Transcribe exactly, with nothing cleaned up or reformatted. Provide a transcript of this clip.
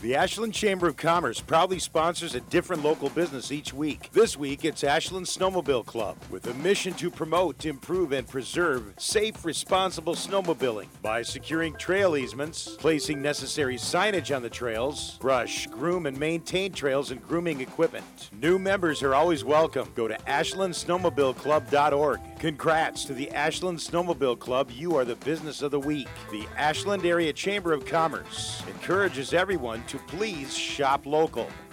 The Ashland Chamber of Commerce proudly sponsors a different local business each week. This week, it's Ashland Snowmobile Club, with a mission to promote, improve, and preserve safe, responsible snowmobiling by securing trail easements, placing necessary signage on the trails, brush, groom, and maintain trails and grooming equipment. New members are always welcome. Go to ashland snowmobile club dot org. Congrats to the Ashland Snowmobile Club. You are the business of the week. The Ashland Area Chamber of Commerce encourages everyone to please shop local.